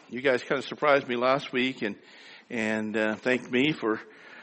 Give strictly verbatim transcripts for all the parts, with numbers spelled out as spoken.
you guys kind of surprised me last week and and uh, thanked me for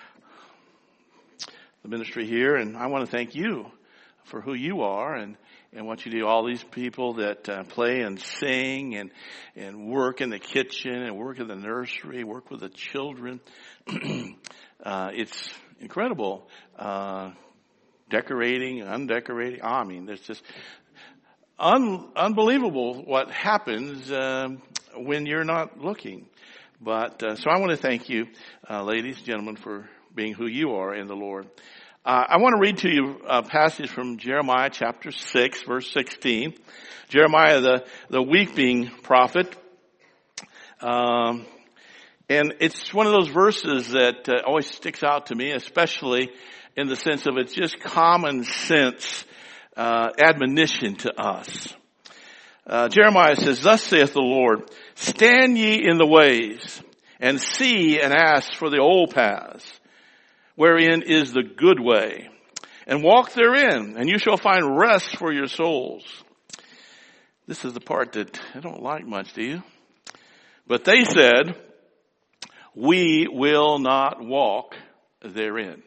the ministry here, and I want to thank you for who you are and, and what you do. All these people that uh, play and sing and and work in the kitchen and work in the nursery, work with the children. uh, it's incredible. Uh, decorating, undecorating. I mean, there's just un, unbelievable what happens um, when you're not looking. But uh, so I want to thank you, uh, ladies and gentlemen, for being who you are in the Lord. Uh, I want to read to you a passage from Jeremiah chapter six, verse sixteen. Jeremiah, the, the weeping prophet. Um, and it's one of those verses that uh, always sticks out to me, especially in the sense of it's just common sense uh, admonition to us. Uh, Jeremiah says, "Thus saith the Lord, stand ye in the ways, and see and ask for the old paths, wherein is the good way, and walk therein, and you shall find rest for your souls." This is the part that I don't like much, do you? But they said, "We will not walk therein."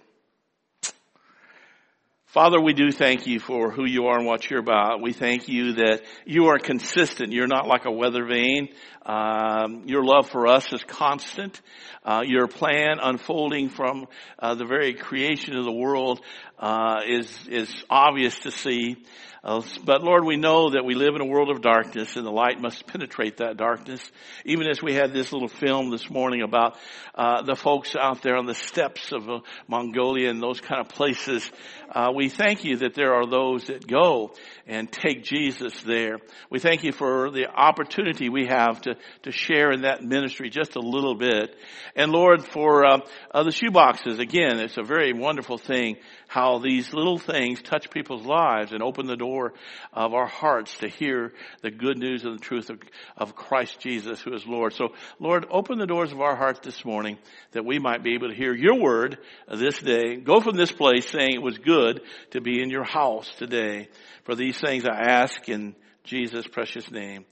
Father, we do thank you for who you are and what you're about. We thank you that you are consistent. You're not like a weather vane. Um, your love for us is constant. Uh, your plan unfolding from uh, the very creation of the world uh, is is obvious to see. Uh, but Lord, we know that we live in a world of darkness, and the light must penetrate that darkness. Even as we had this little film this morning about uh, the folks out there on the steppes of uh, Mongolia and those kind of places, uh, we thank you that there are those that go and take Jesus there. We thank you for the opportunity we have to to share in that ministry just a little bit. And Lord, for uh, uh, the shoeboxes, again, it's a very wonderful thing how these little things touch people's lives and open the door of our hearts to hear the good news and the truth of, of Christ Jesus, who is Lord. So, Lord, open the doors of our hearts this morning that we might be able to hear your word this day. Go from this place saying it was good to be in your house today. For these things I ask in Jesus' precious name.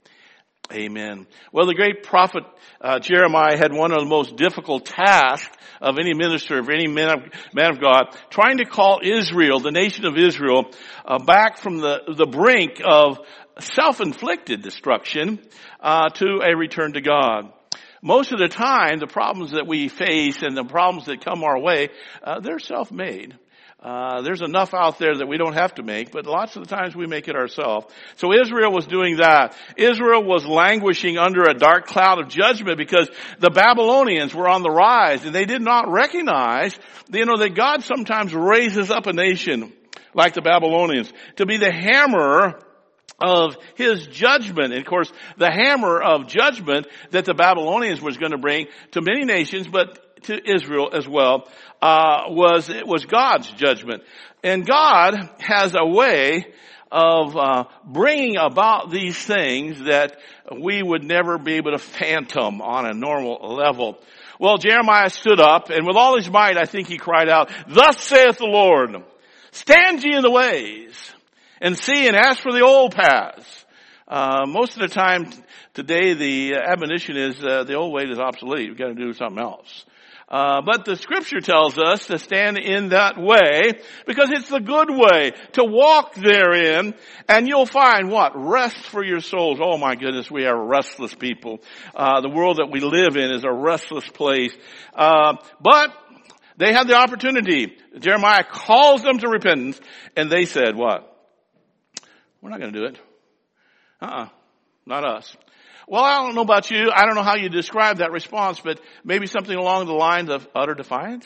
Amen. Well, the great prophet uh, Jeremiah had one of the most difficult tasks of any minister, of any man of, man of God, trying to call Israel, the nation of Israel, uh, back from the, the brink of self-inflicted destruction uh, to a return to God. Most of the time, the problems that we face and the problems that come our way, uh, they're self-made. Uh, there's enough out there that we don't have to make, but lots of the times we make it ourselves. So Israel was doing that. Israel was languishing under a dark cloud of judgment because the Babylonians were on the rise, and they did not recognize, you know, that God sometimes raises up a nation like the Babylonians to be the hammer of his judgment. And of course, the hammer of judgment that the Babylonians was going to bring to many nations, but to Israel as well, uh, was, it was God's judgment. And God has a way of, uh, bringing about these things that we would never be able to fathom on a normal level. Well, Jeremiah stood up, and with all his might, I think he cried out, "Thus saith the Lord, stand ye in the ways, and see and ask for the old paths." Uh, most of the time today, the admonition is, uh, the old way is obsolete. We've got to do something else. Uh, but the scripture tells us to stand in that way because it's the good way to walk therein, and you'll find what? Rest for your souls. Oh my goodness, we are restless people. Uh, the world that we live in is a restless place. Uh, but they had the opportunity. Jeremiah calls them to repentance, and they said what? We're not going to do it. Uh-uh. Not us. Well, I don't know about you. I don't know how you describe that response, but maybe something along the lines of utter defiance.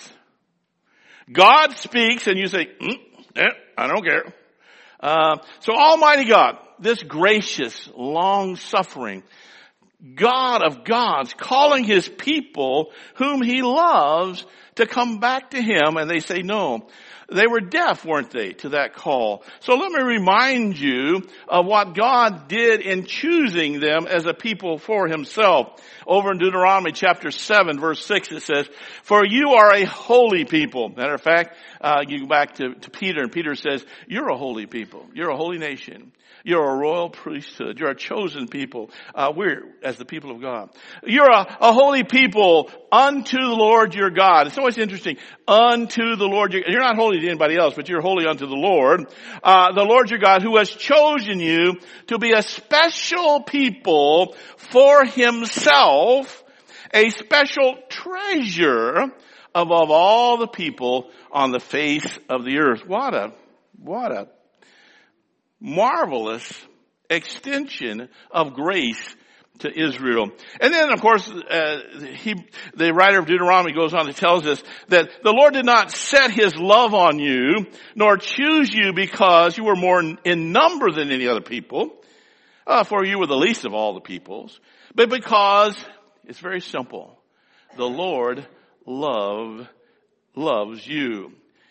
God speaks and you say, mm, eh, I don't care. Uh, so Almighty God, this gracious, long-suffering God of gods, calling his people whom he loves to come back to him, and they say no. They were deaf, weren't they, to that call? So let me remind you of what God did in choosing them as a people for himself. Over in Deuteronomy chapter seven, verse six, it says, "For you are a holy people." Matter of fact, uh, you go back to, to Peter, and Peter says, "You're a holy people. You're a holy nation. You're a royal priesthood. You're a chosen people. Uh, we're as the people of God. You're a, a holy people unto the Lord your God. It's always interesting. Unto the Lord your, you're not holy to anybody else, but you're holy unto the Lord. Uh, the Lord your God, who has chosen you to be a special people for himself, a special treasure above all the people on the face of the earth. What a, what a marvelous extension of grace to Israel. And then, of course, uh, he, the writer of Deuteronomy goes on to tell us that the Lord did not set his love on you, nor choose you because you were more in number than any other people, uh, for you were the least of all the peoples, but because, it's very simple, the Lord love, loves you.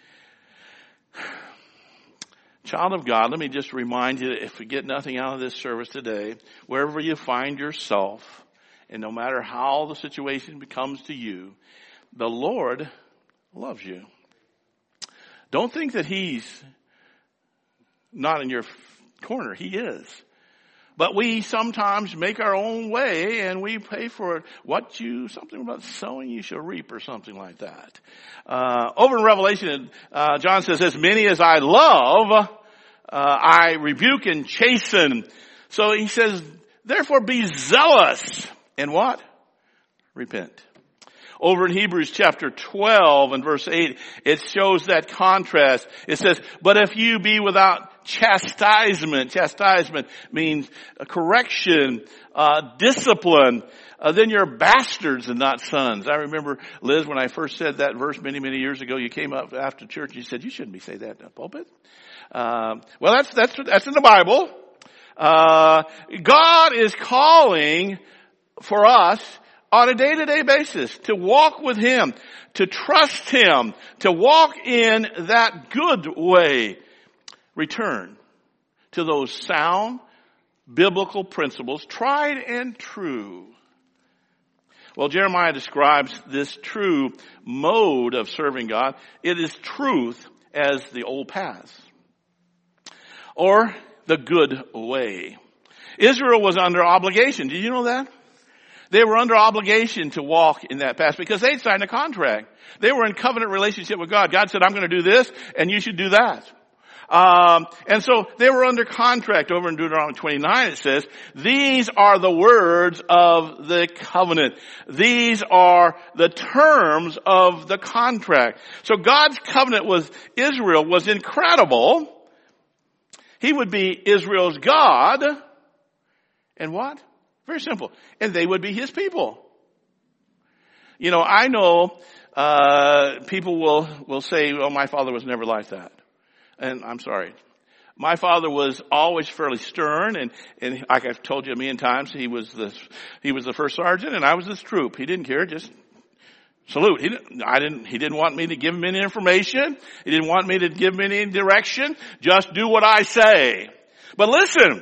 Child of God, let me just remind you, if we get nothing out of this service today, wherever you find yourself, and no matter how the situation becomes to you, the Lord loves you. Don't think that he's not in your corner. He is. But we sometimes make our own way and we pay for it. What you, something about sowing you shall reap or something like that. Uh, over in Revelation, uh, John says, as many as I love, uh, I rebuke and chasten. So he says, therefore be zealous. And what? Repent. Over in Hebrews chapter twelve and verse eight, it shows that contrast. It says, but if you be without chastisement, chastisement means a correction, uh, discipline, uh, then you're bastards and not sons. I remember, Liz, when I first said that verse many, many years ago, you came up after church and you said, you shouldn't be saying that in the pulpit. Um, well, that's, that's, that's in the Bible. Uh, God is calling for us on a day-to-day basis to walk with him, to trust him, to walk in that good way. Return to those sound biblical principles, tried and true. Well, Jeremiah describes this true mode of serving God. It is truth as the old paths, or the good way. Israel was under obligation. Did you know that? They were under obligation to walk in that path because they'd signed a contract. They were in covenant relationship with God. God said, I'm going to do this and you should do that. Um, and so they were under contract. Over in Deuteronomy twenty-nine it says, these are the words of the covenant. These are the terms of the contract. So God's covenant with Israel was incredible. He would be Israel's God. And what? Very simple. And they would be his people. You know, I know uh people will, will say, well, my father was never like that. And I'm sorry. My father was always fairly stern, and, and like I've told you a million times, he was the, he was the first sergeant and I was this troop. He didn't care, just salute. He didn't, I didn't, he didn't want me to give him any information. He didn't want me to give him any direction. Just do what I say. But listen,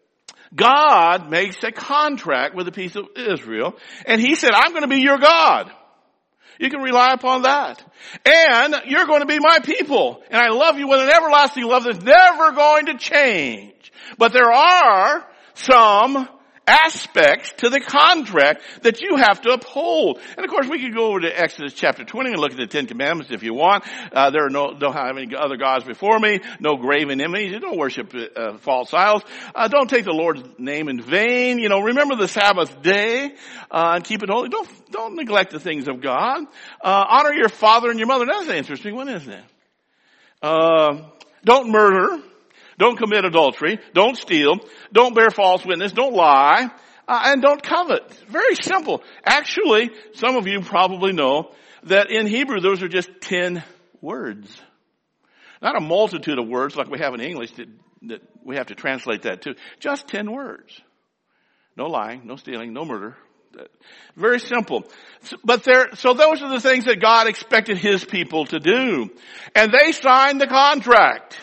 God makes a contract with the people of Israel, and he said, I'm going to be your God. You can rely upon that. And you're going to be my people. And I love you with an everlasting love that's never going to change. But there are some aspects to the contract that you have to uphold. And of course we could go over to Exodus chapter twenty and look at the Ten Commandments if you want. Uh, there are no, don't have any other gods before me, no graven images, don't worship uh, false idols, uh, don't take the Lord's name in vain, you know, remember the Sabbath day, uh, and keep it holy. Don't, don't neglect the things of God. Uh, honor your father and your mother. That's an interesting one, isn't it? Uh, don't murder. Don't commit adultery. Don't steal. Don't bear false witness. Don't lie. Uh, and don't covet. Very simple. Actually, some of you probably know that in Hebrew, those are just ten words. Not a multitude of words like we have in English that, that we have to translate that to. Just ten words. No lying, no stealing, no murder. Very simple. But there, so those are the things that God expected his people to do. And they signed the contract.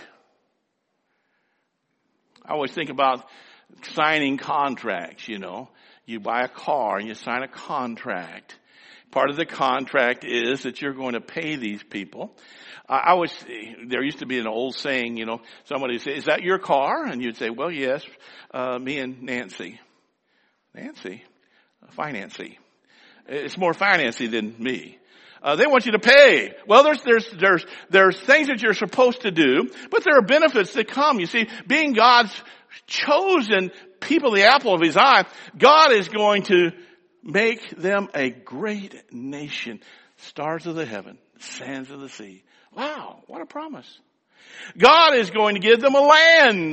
I always think about signing contracts, you know. You buy a car and you sign a contract. Part of the contract is that you're going to pay these people. I was, there used to be an old saying, you know, somebody would say, is that your car? And you'd say, well, yes, uh, me and Nancy. Nancy? Financy. It's more financy than me. Uh, they want you to pay. Well, there's, there's, there's, there's things that you're supposed to do, but there are benefits that come. You see, being God's chosen people, the apple of his eye, God is going to make them a great nation. Stars of the heaven, sands of the sea. Wow, what a promise. God is going to give them a land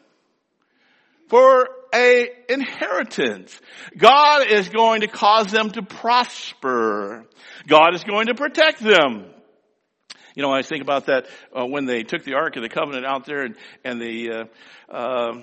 for a inheritance. God is going to cause them to prosper. God is going to protect them. You know, I think about that uh, when they took the Ark of the Covenant out there and, and the uh, uh,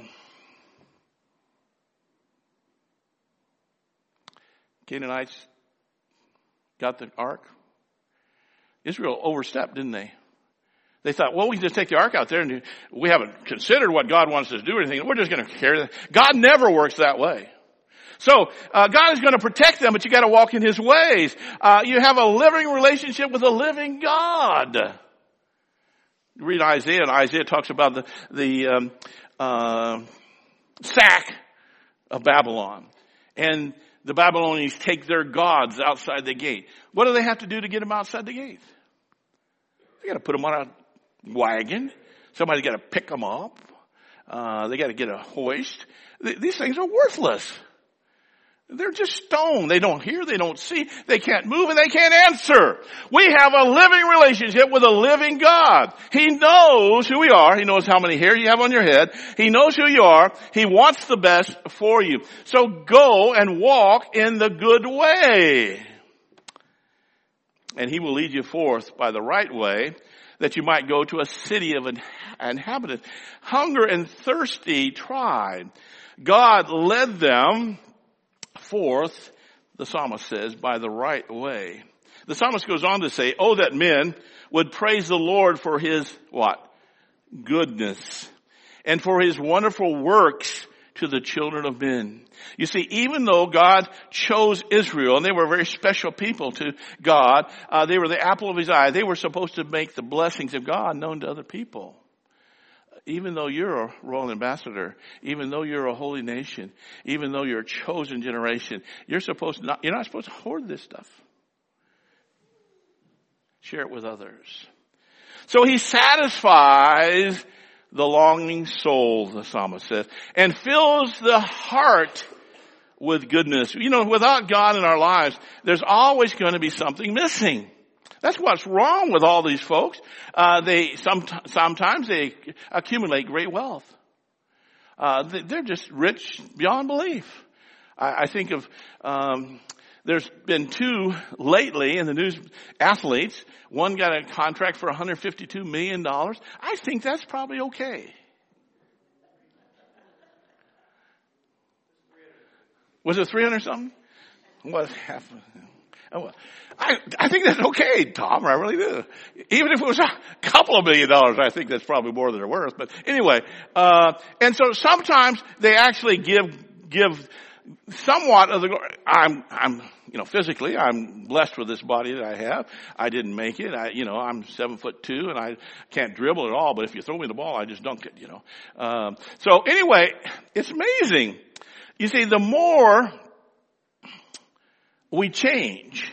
Canaanites got the Ark. Israel overstepped, didn't they? They thought, well, we can just take the ark out there and we haven't considered what God wants us to do or anything. We're just going to carry that. God never works that way. So, uh, God is going to protect them, but you got to walk in his ways. Uh, you have a living relationship with a living God. Read Isaiah, and Isaiah talks about the, the, um, uh, sack of Babylon. And the Babylonians take their gods outside the gate. What do they have to do to get them outside the gate? They got to put them on a wagon. Somebody's got to pick them up. Uh, they got to get a hoist. Th- these things are worthless. They're just stone. They don't hear, they don't see, they can't move, and they can't answer. We have a living relationship with a living God. He knows who we are. He knows how many hair you have on your head. He knows who you are. He wants the best for you. So go and walk in the good way. And he will lead you forth by the right way, that you might go to a city of inhabitants. Hunger and thirsty tribe. God led them forth, the psalmist says, by the right way. The psalmist goes on to say, oh, that men would praise the Lord for his, what? Goodness. And for his wonderful works to the children of men. You see, even though God chose Israel, and they were a very special people to God, uh, they were the apple of his eye. They were supposed to make the blessings of God known to other people. Even though you're a royal ambassador, even though you're a holy nation, even though you're a chosen generation, you're supposed to not, you're not supposed to hoard this stuff. Share it with others. So he satisfies the longing soul, the psalmist says, and fills the heart with goodness. You know, without God in our lives, there's always going to be something missing. That's what's wrong with all these folks. Uh, they some, sometimes they accumulate great wealth. Uh, they're just rich beyond belief. I, I think of um, there's been two lately in the news, athletes. One got a contract for one hundred fifty-two million dollars. I think that's probably okay. Was it three hundred something? What happened? Oh, I, I think that's okay, Tom. I really do. Even if it was a couple of million dollars, I think that's probably more than they're worth. But anyway, uh, and so sometimes they actually give, give somewhat of the glory. I'm, I'm, you know, physically, I'm blessed with this body that I have. I didn't make it. I, you know, I'm seven foot two and I can't dribble at all. But if you throw me the ball, I just dunk it, you know. Um, so anyway, it's amazing. You see, the more we change,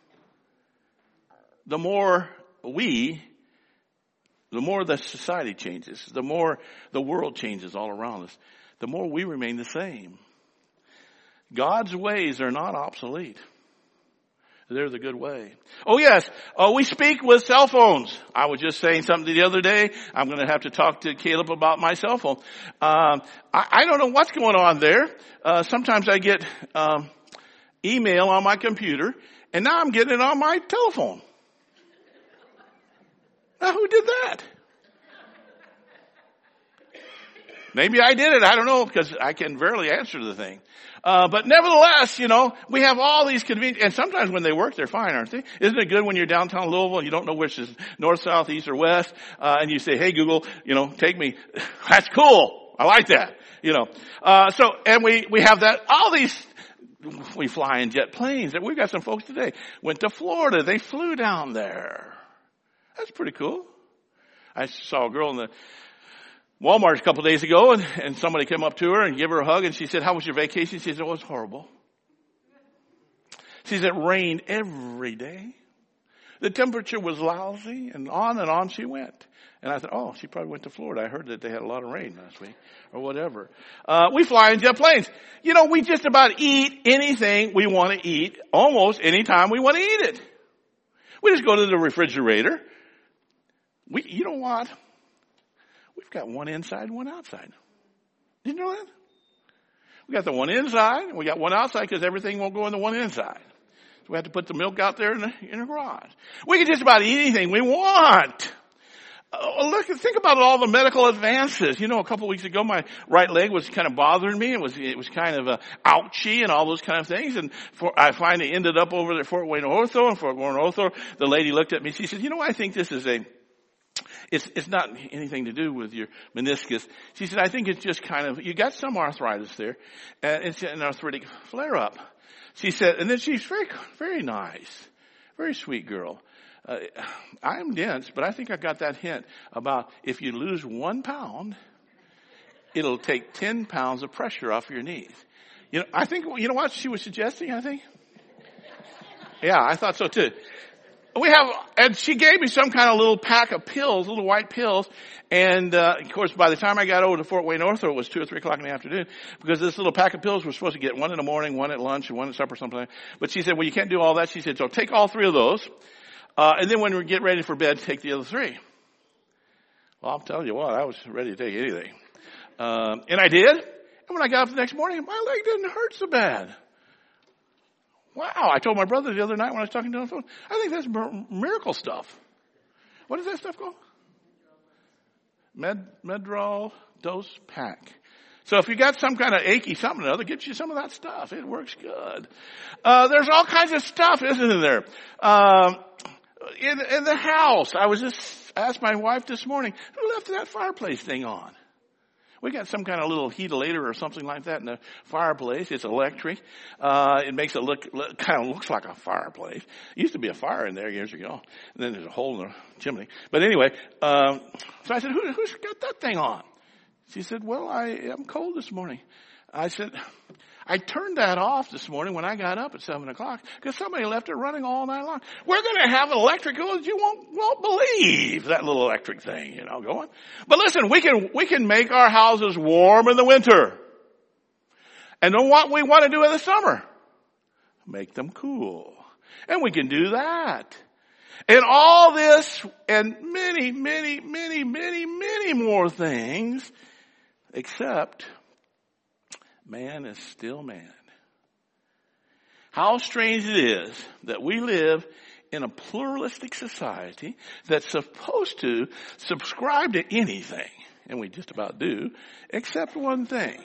the more we, the more the society changes, the more the world changes all around us, the more we remain the same. God's ways are not obsolete. They're the good way. Oh yes, oh, we speak with cell phones. I was just saying something the other day. I'm going to have to talk to Caleb about my cell phone. Um, I, I don't know what's going on there. Uh, sometimes I get um, email on my computer, and now I'm getting it on my telephone. Now, who did that? Maybe I did it. I don't know, because I can barely answer the thing. Uh, but nevertheless, you know, we have all these convenience, and sometimes when they work, they're fine, aren't they? Isn't it good when you're downtown Louisville and you don't know which is north, south, east, or west, uh, and you say, hey, Google, you know, take me. That's cool. I like that. You know, uh, so, and we, we have that, all these we fly in jet planes. We've got some folks today went to Florida. They flew down there. That's pretty cool. I saw a girl in the Walmart a couple of days ago, and, and somebody came up to her and gave her a hug, and she said, "How was your vacation?" She said, "Oh, it was horrible." She said, "It rained every day. The temperature was lousy," and on and on she went. And I thought, oh, she probably went to Florida. I heard that they had a lot of rain last week or whatever. Uh, we fly in jet planes. You know, we just about eat anything we want to eat almost any time we want to eat it. We just go to the refrigerator. We, you know what? We've got one inside and one outside. Did you know that? We got the one inside and we got one outside because everything won't go in the one inside. So we have to put the milk out there in the, in the garage. We can just about eat anything we want. Oh, look, think about all the medical advances. You know, a couple of weeks ago, my right leg was kind of bothering me. It was, it was kind of uh, ouchy and all those kind of things. And for, I finally ended up over at Fort Wayne Ortho. And Fort Wayne Ortho, the lady looked at me. She said, "You know, I think this is a, it's, it's not anything to do with your meniscus." She said, "I think it's just kind of, you got some arthritis there. And it's an arthritic flare up." She said, and then she's very, very nice, very sweet girl. Uh, I'm dense, but I think I got that hint about if you lose one pound, it'll take ten pounds of pressure off your knees. You know, I think, you know what she was suggesting, I think? Yeah, I thought so too. We have, and she gave me some kind of little pack of pills, little white pills. And, uh, of course, by the time I got over to Fort Wayne Ortho, it was two or three o'clock in the afternoon because this little pack of pills was supposed to get one in the morning, one at lunch, and one at supper, something like that. But she said, "Well, you can't do all that." She said, "So take all three of those. Uh, and then when we get ready for bed, take the other three." Well, I'll tell you what, I was ready to take anything. Um, and I did. And when I got up the next morning, my leg didn't hurt so bad. Wow. I told my brother the other night when I was talking to him on the phone, I think that's mir- miracle stuff. What is that stuff called? Med, Medrol Dose Pack. So if you got some kind of achy something or other, get you some of that stuff. It works good. Uh, there's all kinds of stuff, isn't there? Um, In, in the house, I was just asked my wife this morning, who left that fireplace thing on? We got some kind of little heatilator or something like that in the fireplace. It's electric. Uh, it makes it look, look, kind of looks like a fireplace. It used to be a fire in there years ago. And then there's a hole in the chimney. But anyway, um, so I said, Who, who's got that thing on? She said, "Well, I am cold this morning." I said, "I turned that off this morning when I got up at seven o'clock because somebody left it running all night long. We're going to have an electric bill that you won't, won't believe, that little electric thing, you know, going. But listen, we can, we can make our houses warm in the winter. And then what we want to do in the summer? Make them cool. And we can do that. And all this and many, many, many, many, many more things, except man is still man. How strange it is that we live in a pluralistic society that's supposed to subscribe to anything, and we just about do, except one thing.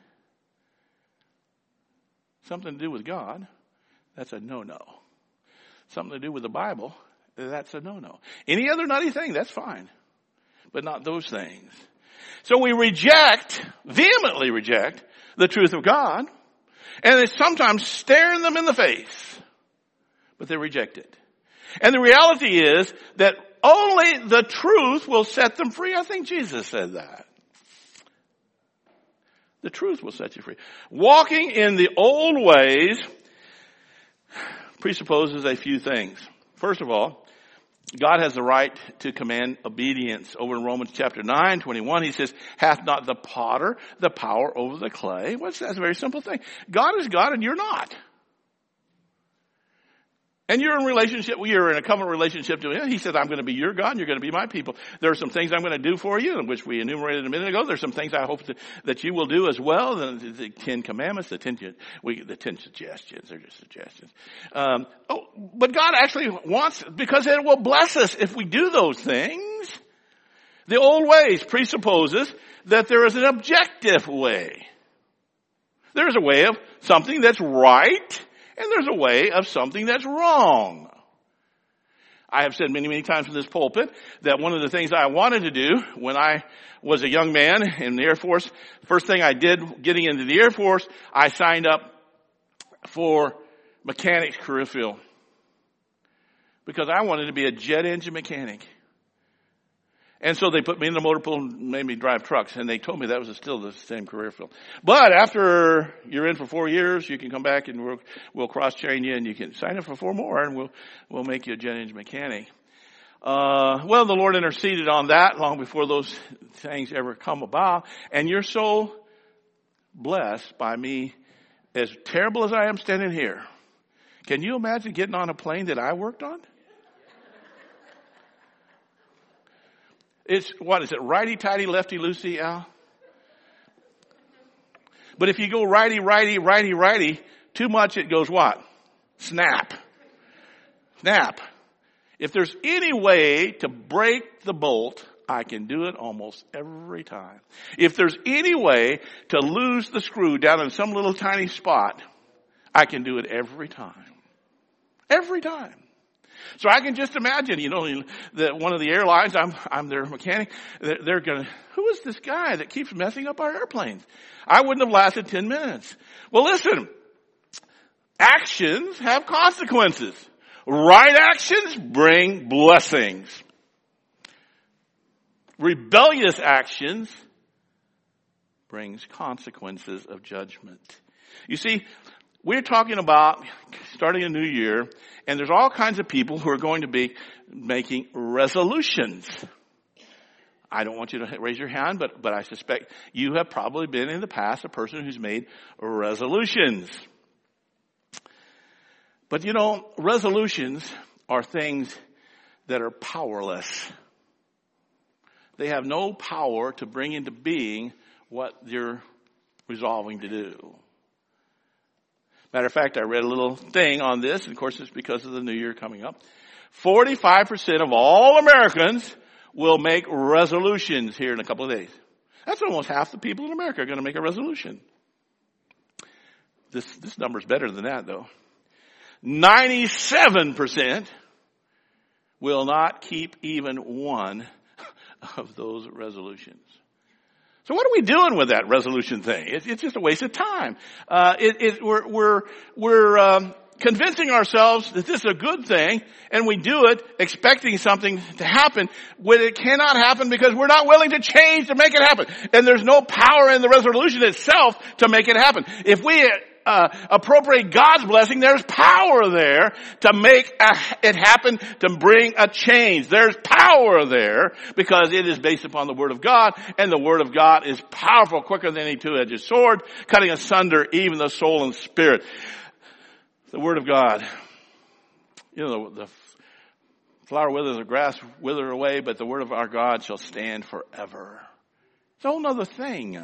Something to do with God, that's a no-no. Something to do with the Bible, that's a no-no. Any other nutty thing, that's fine, but not those things. So we reject, vehemently reject, the truth of God, and it's sometimes staring them in the face, but they reject it. And the reality is that only the truth will set them free. I think Jesus said that. The truth will set you free. Walking in the old ways presupposes a few things. First of all, God has the right to command obedience. Over in Romans chapter nine, twenty-one, he says, "Hath not the potter the power over the clay?" What's that? That's a very simple thing. God is God and you're not. And you're in relationship, you're in a covenant relationship to him. He says, "I'm going to be your God and you're going to be my people." There are some things I'm going to do for you, which we enumerated a minute ago. There's some things I hope to, that you will do as well. The, the Ten Commandments, the Ten, we, the ten Suggestions, they're just suggestions. Um, oh, but God actually wants, because it will bless us if we do those things. The old ways presupposes that there is an objective way. There's a way of something that's right, and there's a way of something that's wrong. I have said many, many times in this pulpit that one of the things I wanted to do when I was a young man in the Air Force, first thing I did getting into the Air Force, I signed up for mechanics career field because I wanted to be a jet engine mechanic. And so they put me in the motor pool and made me drive trucks, and they told me that was still the same career field. But after you're in for four years, you can come back and we'll, we'll cross-train you, and you can sign up for four more, and we'll we'll make you a jet engine mechanic. Uh, well, the Lord interceded on that long before those things ever come about, and you're so blessed by me, as terrible as I am standing here. Can you imagine getting on a plane that I worked on? It's, what is it, righty-tighty, lefty-loosey, Al? But if you go righty-righty, righty-righty, too much it goes what? Snap. Snap. If there's any way to break the bolt, I can do it almost every time. If there's any way to lose the screw down in some little tiny spot, I can do it every time. Every time. So I can just imagine, you know, that one of the airlines, I'm, I'm their mechanic, they're, they're going to, who is this guy that keeps messing up our airplanes? I wouldn't have lasted ten minutes. Well, listen, actions have consequences. Right actions bring blessings. Rebellious actions brings consequences of judgment. You see, we're talking about starting a new year, and there's all kinds of people who are going to be making resolutions. I don't want you to raise your hand, but, but I suspect you have probably been in the past a person who's made resolutions. But you know, resolutions are things that are powerless. They have no power to bring into being what you're resolving to do. Matter of fact, I read a little thing on this, and of course it's because of the new year coming up. forty-five percent of all Americans will make resolutions here in a couple of days. That's almost half the people in America are going to make a resolution. This, this number's better than that, though. ninety-seven percent will not keep even one of those resolutions. So what are we doing with that resolution thing? It's, it's just a waste of time. Uh, it, it, we're, we're, we're, um, convincing ourselves that this is a good thing, and we do it expecting something to happen when it cannot happen because we're not willing to change to make it happen. And there's no power in the resolution itself to make it happen. If we Uh, appropriate God's blessing, there's power there to make a, it happen, to bring a change. There's power there because it is based upon the Word of God, and the Word of God is powerful, quicker than any two-edged sword, cutting asunder even the soul and spirit. The Word of God. You know, the, the flower withers, the grass wither away, but the Word of our God shall stand forever. It's a whole other thing.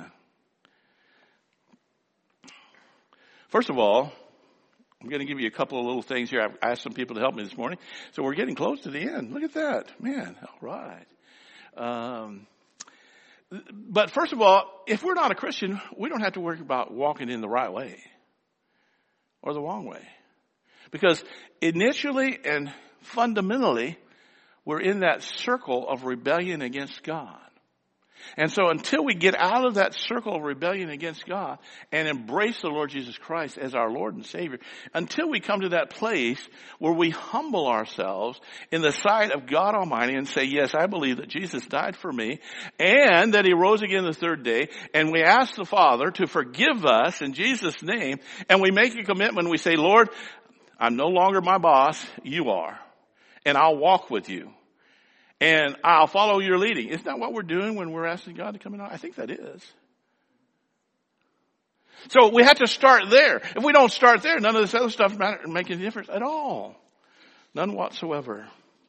First of all, I'm going to give you a couple of little things here. I've asked some people to help me this morning. So we're getting close to the end. Look at that. Man, all right. Um, but first of all, if we're not a Christian, we don't have to worry about walking in the right way or the wrong way. Because initially and fundamentally, we're in that circle of rebellion against God. And so until we get out of that circle of rebellion against God and embrace the Lord Jesus Christ as our Lord and Savior, until we come to that place where we humble ourselves in the sight of God Almighty and say, yes, I believe that Jesus died for me and that He rose again the third day, and we ask the Father to forgive us in Jesus' name, and we make a commitment, we say, Lord, I'm no longer my boss, you are, and I'll walk with you. And I'll follow your leading. Isn't that what we're doing when we're asking God to come in? I think that is. So we have to start there. If we don't start there, none of this other stuff matter, make any difference at all. None whatsoever.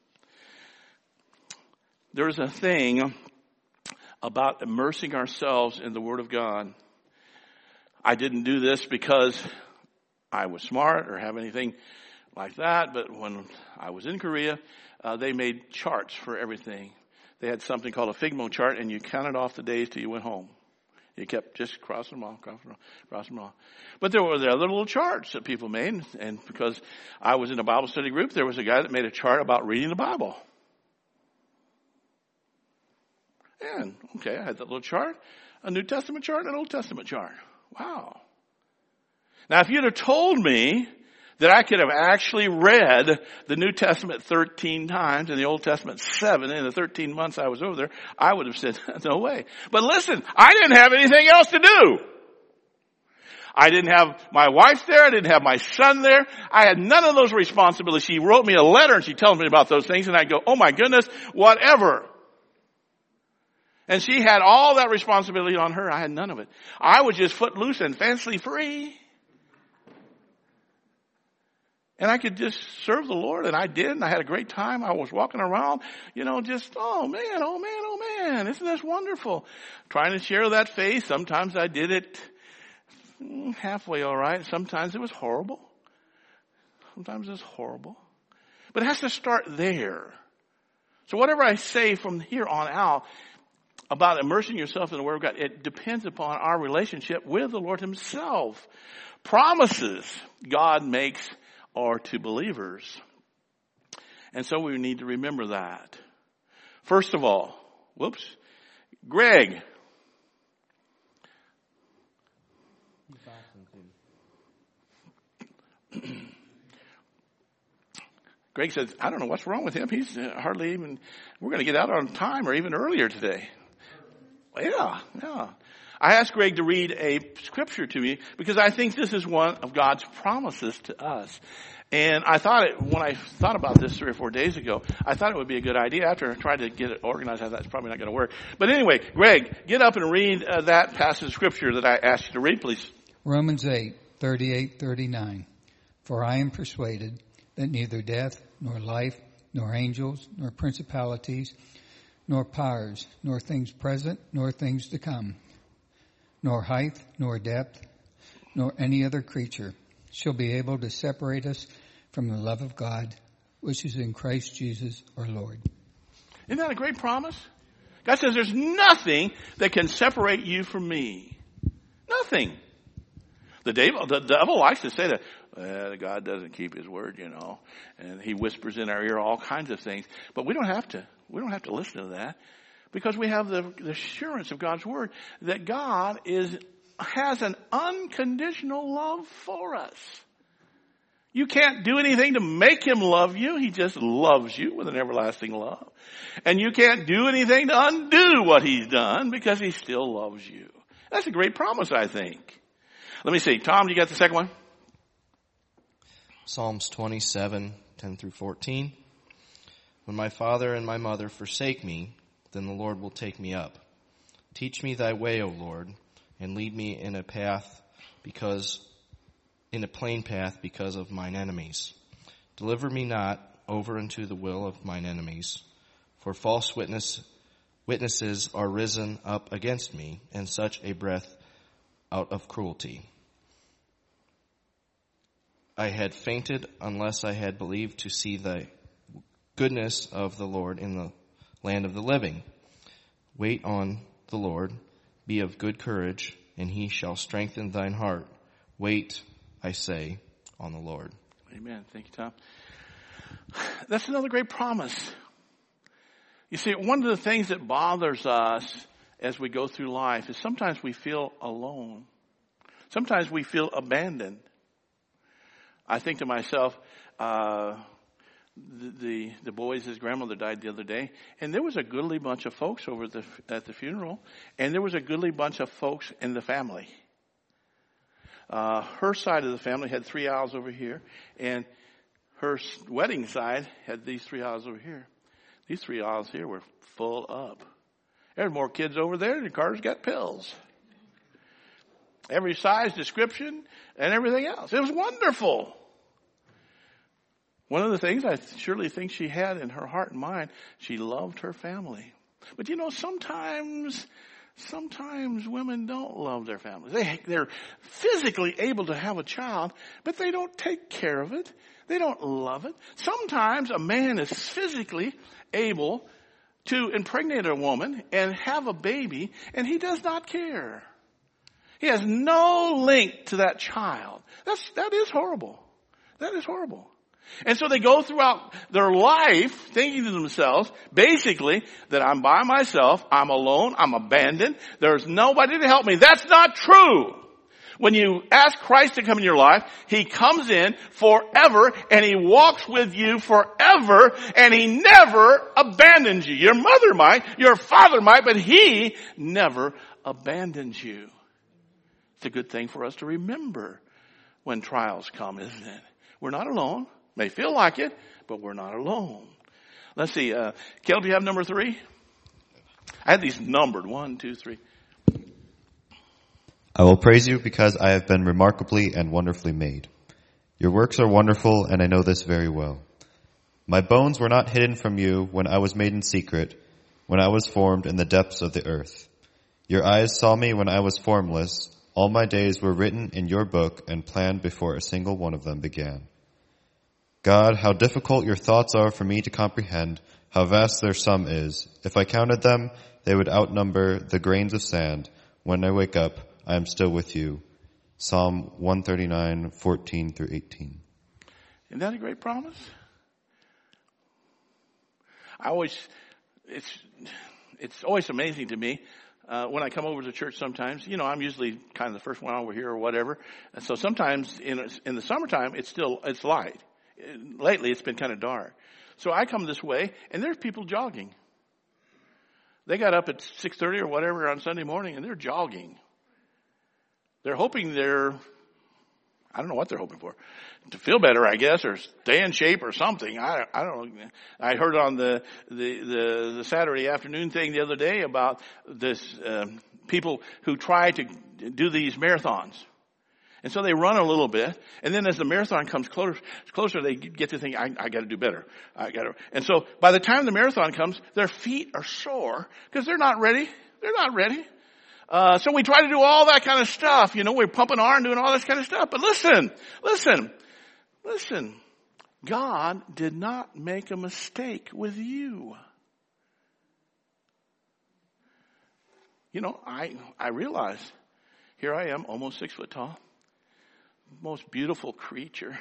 There's a thing about immersing ourselves in the Word of God. I didn't do this because I was smart or have anything like that, but when I was in Korea, Uh, they made charts for everything. They had something called a Figmo chart, and you counted off the days till you went home. You kept just crossing them off, crossing them off, crossing them off. But there were the other little charts that people made, and because I was in a Bible study group, there was a guy that made a chart about reading the Bible. And, okay, I had that little chart, a New Testament chart and an Old Testament chart. Wow. Now, if you'd have told me that I could have actually read the New Testament thirteen times and the Old Testament seven in the thirteen months I was over there, I would have said, no way. But listen, I didn't have anything else to do. I didn't have my wife there. I didn't have my son there. I had none of those responsibilities. She wrote me a letter and she tells me about those things and I go, oh my goodness, whatever. And she had all that responsibility on her. I had none of it. I was just footloose and fancy free. And I could just serve the Lord, and I did, and I had a great time. I was walking around, you know, just, oh man, oh man, oh man, isn't this wonderful? Trying to share that faith. Sometimes I did it halfway all right. Sometimes it was horrible. Sometimes it was horrible. But it has to start there. So whatever I say from here on out about immersing yourself in the Word of God, it depends upon our relationship with the Lord Himself. Promises God makes are to believers. And so we need to remember that. First of all, whoops, Greg. Greg says, I don't know what's wrong with him. He's hardly even, we're going to get out on time or even earlier today. Yeah, yeah. I asked Greg to read a scripture to me because I think this is one of God's promises to us. And I thought it, when I thought about this three or four days ago, I thought it would be a good idea. After I tried to get it organized, I thought it's probably not going to work. But anyway, Greg, get up and read uh, that passage of scripture that I asked you to read, please. Romans eight, thirty-eight, thirty-nine. For I am persuaded that neither death, nor life, nor angels, nor principalities, nor powers, nor things present, nor things to come, nor height, nor depth, nor any other creature shall be able to separate us from the love of God, which is in Christ Jesus our Lord. Isn't that a great promise? God says there's nothing that can separate you from me. Nothing. The devil, the devil likes to say that, well, God doesn't keep His word, you know, and he whispers in our ear all kinds of things. But we don't have to. We don't have to listen to that because we have the, the assurance of God's word that God is has an unconditional love for us. You can't do anything to make Him love you. He just loves you with an everlasting love. And you can't do anything to undo what He's done because He still loves you. That's a great promise, I think. Let me see. Tom, you got the second one? Psalms twenty-seven, ten through fourteen. When my father and my mother forsake me, then the Lord will take me up. Teach me thy way, O Lord, and lead me in a path because, in a plain path because of mine enemies. Deliver me not over unto the will of mine enemies, for false witness, witnesses are risen up against me, and such a breath out of cruelty. I had fainted unless I had believed to see the goodness of the Lord in the land of the living. Wait on the Lord, be of good courage, and He shall strengthen thine heart. Wait, I say, on the Lord. Amen. Thank you, Tom. That's another great promise. You see, one of the things that bothers us as we go through life is sometimes we feel alone. Sometimes we feel abandoned. I think to myself, uh, the, the the boys, his grandmother died the other day, and there was a goodly bunch of folks over the, at the funeral, and there was a goodly bunch of folks in the family. Uh, her side of the family had three aisles over here, and her wedding side had these three aisles over here. These three aisles here were full up. There's more kids over there than Carter's got pills. Every size, description, and everything else. It was wonderful. One of the things I surely think she had in her heart and mind, she loved her family. But you know, sometimes, sometimes women don't love their families. They, they're physically able to have a child, but they don't take care of it. They don't love it. Sometimes a man is physically able to impregnate a woman and have a baby, and he does not care. He has no link to that child. That's, that is horrible. That is horrible. And so they go throughout their life thinking to themselves, basically, that I'm by myself, I'm alone, I'm abandoned, there's nobody to help me. That's not true. When you ask Christ to come in your life, He comes in forever and He walks with you forever and He never abandons you. Your mother might, your father might, but He never abandons you. It's a good thing for us to remember when trials come, isn't it? We're not alone. May feel like it, but we're not alone. Let's see. Uh, Caleb, do you have number three? I had these numbered. One, two, three. I will praise you because I have been remarkably and wonderfully made. Your works are wonderful, and I know this very well. My bones were not hidden from you when I was made in secret, when I was formed in the depths of the earth. Your eyes saw me when I was formless. All my days were written in your book and planned before a single one of them began. God, how difficult your thoughts are for me to comprehend, how vast their sum is. If I counted them, they would outnumber the grains of sand. When I wake up, I am still with you. Psalm one thirty-nine, fourteen through eighteen. Isn't that a great promise? I always, it's, it's always amazing to me. Uh, when I come over to church sometimes, you know, I'm usually kind of the first one over here or whatever. And so sometimes in, in the summertime, it's still, it's light. Lately, it's been kind of dark. So I come this way and there's people jogging. They got up at six thirty or whatever on Sunday morning and they're jogging. They're hoping they're, I don't know what they're hoping for, to feel better, I guess, or stay in shape or something. I, I don't know. I heard on the, the, the, the Saturday afternoon thing the other day about this, um, people who try to do these marathons. And so they run a little bit, and then as the marathon comes closer, closer, they get to think, I, I got to do better. I got to. And so by the time the marathon comes, their feet are sore because they're not ready. They're not ready. Uh, so we try to do all that kind of stuff. You know, we're pumping iron, doing all this kind of stuff. But listen, listen, listen. God did not make a mistake with you. You know, I, I realize here I am, almost six foot tall. Most beautiful creature.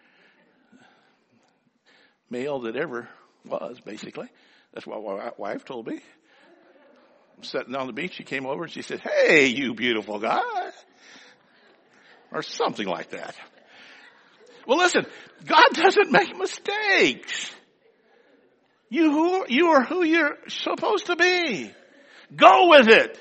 Male that ever was, basically. That's what my wife told me. Sitting on the beach, she came over and she said, "Hey, you beautiful guy," or something like that. Well, listen, God doesn't make mistakes. You who you are who you're supposed to be. Go with it.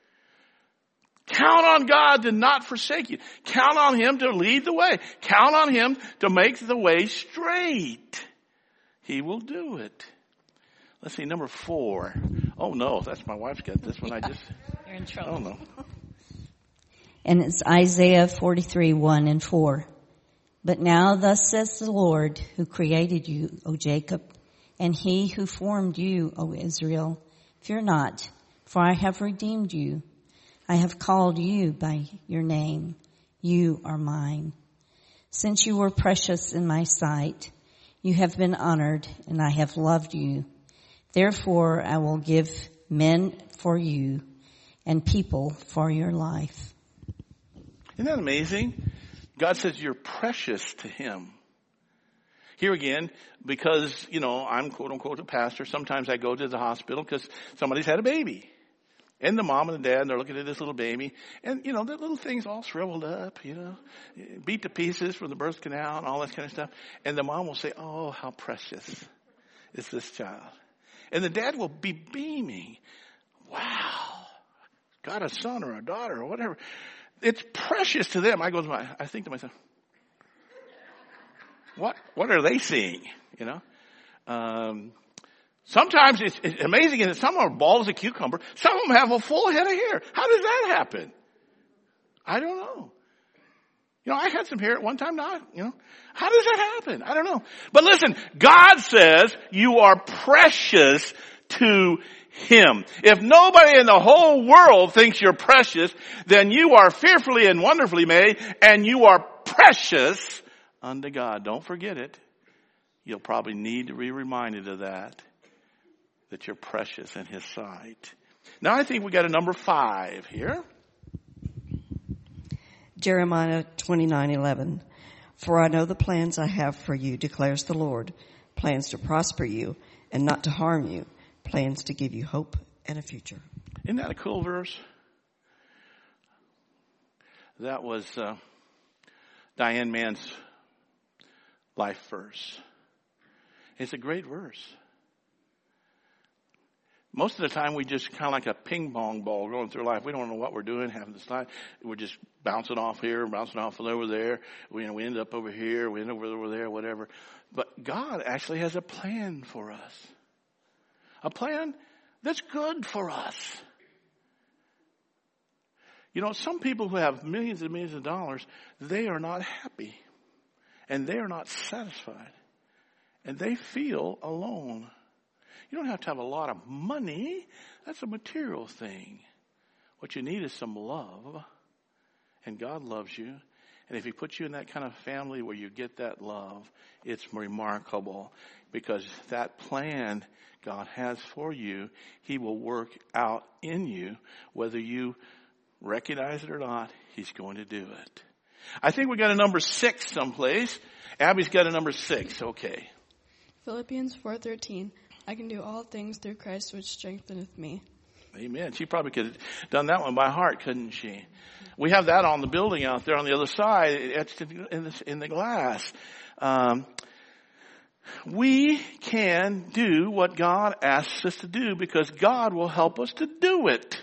Count on God to not forsake you. Count on Him to lead the way. Count on Him to make the way straight. He will do it. Let's see, number four. Oh, no, that's my wife's got this one. I just, You're in trouble. Oh, no. And it's Isaiah forty-three, one and four. But now thus says the Lord, who created you, O Jacob, and He who formed you, O Israel, fear not, for I have redeemed you. I have called you by your name. You are mine. Since you were precious in my sight, you have been honored, and I have loved you. Therefore, I will give men for you and people for your life. Isn't that amazing? God says you're precious to Him. Here again, because, you know, I'm quote unquote a pastor, sometimes I go to the hospital because somebody's had a baby. And the mom and the dad, and they're looking at this little baby. And, you know, the little thing's all shriveled up, you know, beat to pieces from the birth canal and all that kind of stuff. And the mom will say, "Oh, how precious is this child." And the dad will be beaming. Wow. Got a son or a daughter or whatever. It's precious to them. I go to my, I think to myself, what, what are they seeing? You know? Um, sometimes it's, it's amazing that some are bald as a cucumber. Some of them have a full head of hair. How does that happen? I don't know. You know, I had some hair at one time, not, you know. How does that happen? I don't know. But listen, God says you are precious to Him. If nobody in the whole world thinks you're precious, then you are fearfully and wonderfully made, and you are precious unto God. Don't forget it. You'll probably need to be reminded of that, that you're precious in His sight. Now I think we got a number five here. Jeremiah twenty-nine eleven. For I know the plans I have for you, declares the Lord, plans to prosper you and not to harm you, plans to give you hope and a future. Isn't that a cool verse? That was uh, Diane Mann's life verse. It's a great verse. Most of the time we just kind of like a ping pong ball going through life. We don't know what we're doing half the time. We're just bouncing off here, bouncing off over there. We, you know, we end up over here, we end up over there, whatever. But God actually has a plan for us. A plan that's good for us. You know, some people who have millions and millions of dollars, they are not happy. And they are not satisfied. And they feel alone. You don't have to have a lot of money. That's a material thing. What you need is some love. And God loves you. And if He puts you in that kind of family where you get that love, it's remarkable. Because that plan God has for you, He will work out in you. Whether you recognize it or not, He's going to do it. I think we got a number six someplace. Abby's got a number six. Okay. Philippians four thirteen. I can do all things through Christ which strengtheneth me. Amen. She probably could have done that one by heart, couldn't she? We have that on the building out there on the other side, etched in the, in the glass. Um, we can do what God asks us to do because God will help us to do it.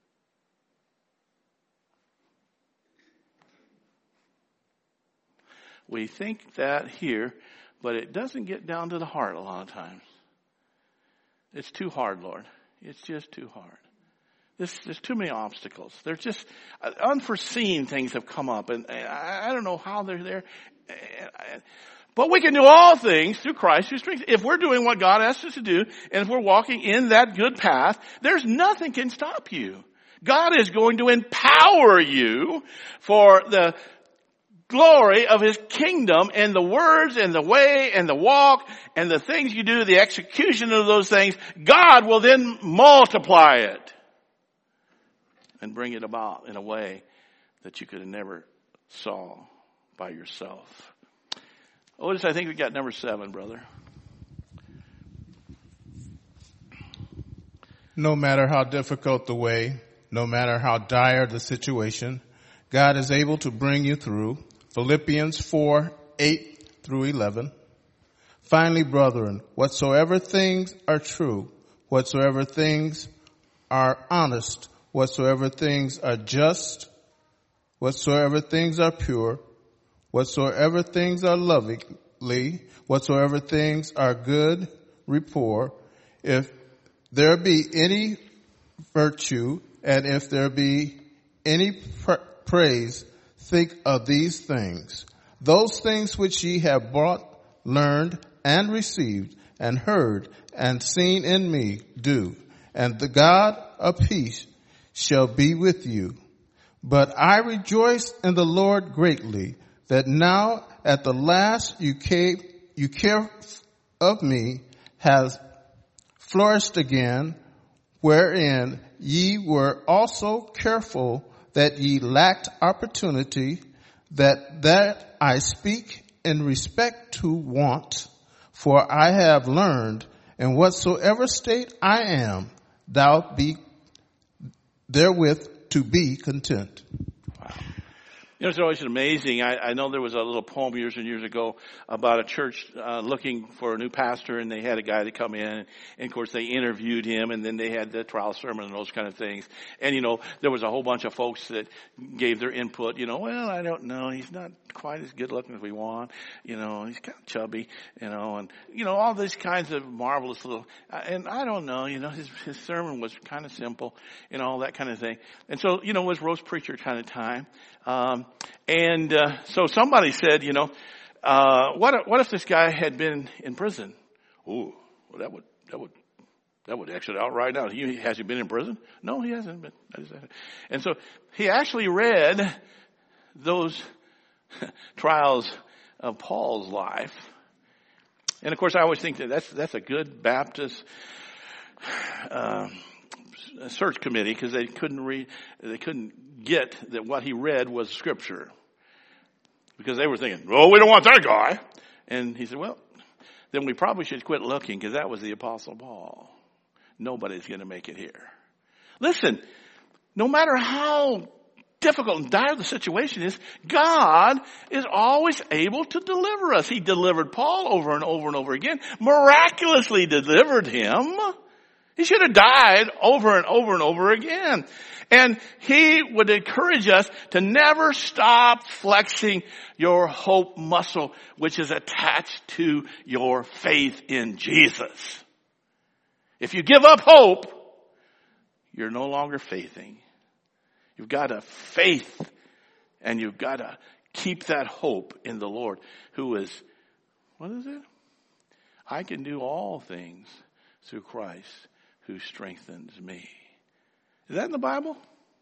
We think that here, but it doesn't get down to the heart a lot of times. It's too hard, Lord. It's just too hard. There's, there's too many obstacles. There's just uh, unforeseen things have come up, and I, I don't know how they're there. But we can do all things through Christ who strengthens. If we're doing what God asks us to do, and if we're walking in that good path, there's nothing can stop you. God is going to empower you for the glory of His kingdom, and the words and the way and the walk and the things you do, the execution of those things, God will then multiply it and bring it about in a way that you could have never saw by yourself. Otis, I think we got number seven, brother. No matter how difficult the way, no matter how dire the situation, God is able to bring you through. Philippians four, eight through eleven. Finally, brethren, whatsoever things are true, whatsoever things are honest, whatsoever things are just, whatsoever things are pure, whatsoever things are lovely, whatsoever things are good rapport, if there be any virtue, and if there be any pra- praise, think of these things. Those things which ye have brought, learned, and received, and heard, and seen in me, do. And the God of peace shall be with you. But I rejoice in the Lord greatly, that now at the last you care, you care of me, has flourished again, wherein ye were also careful that ye lacked opportunity, that that I speak in respect to want, for I have learned in whatsoever state I am, thou be therewith to be content. Wow. You know, it's always amazing. I, I know there was a little poem years and years ago about a church uh, looking for a new pastor, and they had a guy to come in, and of course they interviewed him, and then they had the trial sermon and those kind of things. And you know, there was a whole bunch of folks that gave their input. You know, well, I don't know, he's not quite as good looking as we want. You know, he's kind of chubby. You know, and you know all these kinds of marvelous little. And I don't know. You know, his his sermon was kind of simple, and all that kind of thing. And so, you know, it was roast preacher kind of time. Um, and, uh, so somebody said, you know, uh, what, if, what if this guy had been in prison? Ooh, well, that would, that would, that would exit out right now. He, has he been in prison? No, he hasn't been. And so he actually read those trials of Paul's life. And of course, I always think that that's, that's a good Baptist, uh, search committee, because they couldn't read, they couldn't get that what he read was scripture, because they were thinking, "Oh, we don't want that guy." And he said, "Well, then we probably should quit looking, because that was the Apostle Paul. Nobody's going to make it here." Listen, no matter how difficult and dire the situation is, God is always able to deliver us. He delivered Paul over and over and over again, miraculously delivered him. He should have died over and over and over again. And he would encourage us to never stop flexing your hope muscle, which is attached to your faith in Jesus. If you give up hope, you're no longer faithing. You've got to faith, and you've got to keep that hope in the Lord, who is, what is it? I can do all things through Christ who strengthens me. Is that in the Bible?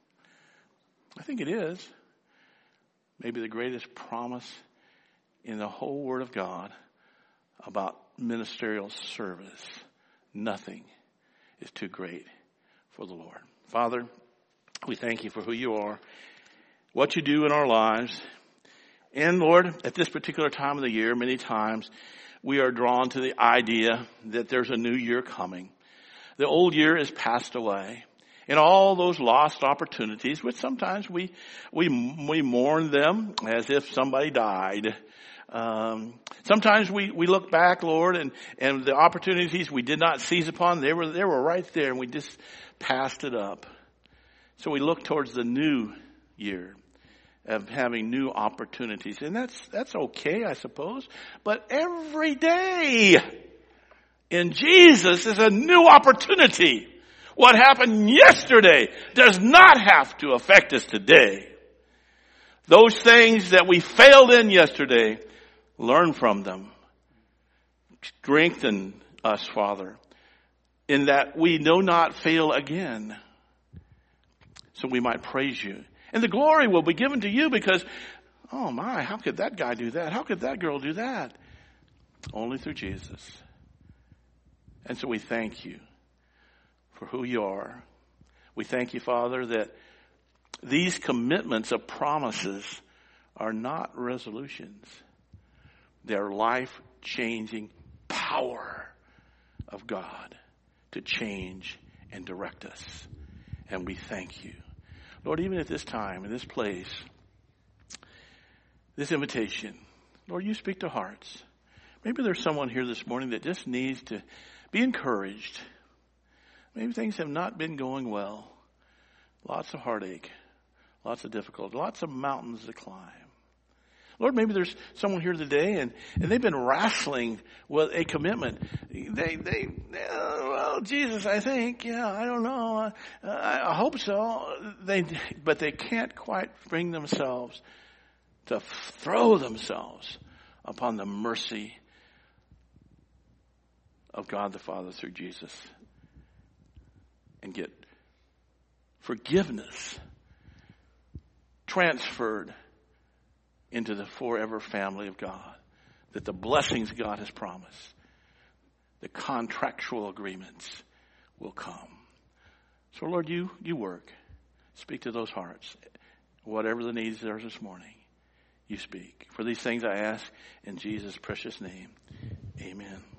I think it is. Maybe the greatest promise in the whole Word of God about ministerial service. Nothing is too great for the Lord. Father, we thank you for who you are, what you do in our lives. And Lord, at this particular time of the year, many times we are drawn to the idea that there's a new year coming. The old year is passed away. And all those lost opportunities, which sometimes we we we mourn them as if somebody died. Um, sometimes we, we look back, Lord, and, and the opportunities we did not seize upon, they were they were right there, and we just passed it up. So we look towards the new year of having new opportunities. And that's that's okay, I suppose. But every day in Jesus is a new opportunity. What happened yesterday does not have to affect us today. Those things that we failed in yesterday, learn from them. Strengthen us, Father, in that we do not fail again. So we might praise you. And the glory will be given to you because, oh my, how could that guy do that? How could that girl do that? Only through Jesus. And so we thank you for who you are. We thank you, Father, that these commitments of promises are not resolutions. They're life-changing power of God to change and direct us. And we thank you. Lord, even at this time, in this place, this invitation, Lord, you speak to hearts. Maybe there's someone here this morning that just needs to be encouraged. Maybe things have not been going well. Lots of heartache, lots of difficulty, lots of mountains to climb. Lord, maybe there's someone here today and, and they've been wrestling with a commitment. They, they, uh, well, Jesus, I think, yeah, I don't know. Uh, I, I hope so. They, but they can't quite bring themselves to throw themselves upon the mercy of God the Father through Jesus and get forgiveness transferred into the forever family of God, that the blessings God has promised, the contractual agreements will come. So Lord, you, you work. Speak to those hearts. Whatever the needs are this morning, you speak. For these things I ask in Jesus' precious name. Amen.